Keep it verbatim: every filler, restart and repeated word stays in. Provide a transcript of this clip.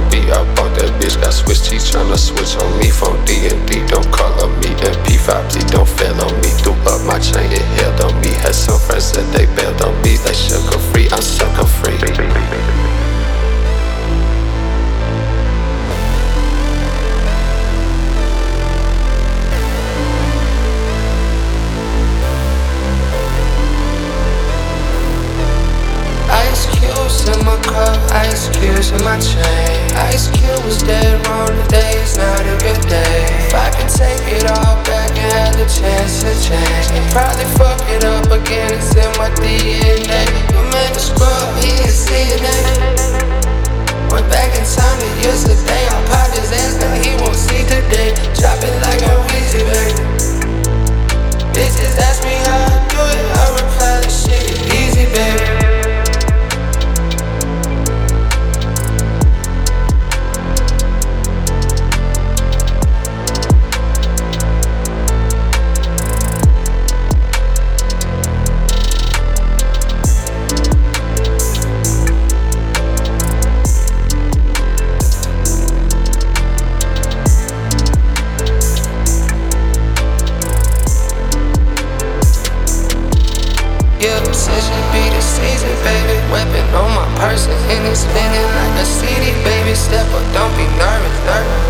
be up on that bitch. Got switch T tryna switch on me. Phone D and D, don't call on me. And P five T don't fail on me. Threw up my chain, it held on me. Had some friends that they bailed on me. They sugar free, I'm sucker free. Ice cubes in my cup, ice cubes in my chain. Ice Cube was dead wrong today, it's not a good day. If I could take it all back and had the chance to change, I'd probably fuck it up again, it's in my D N A. You made a scrub, he didn't see it, nigga. Went back in time to yesterday, I popped his ass, now he won't see today. Drop it like a Weezy, baby. Bitches ask me how I do it, I reply the shit is easy, baby. Yeah, obsession be the season, baby. Weapon on my person, and it's spinning like a C D, baby. Step up, don't be nervous, nervous.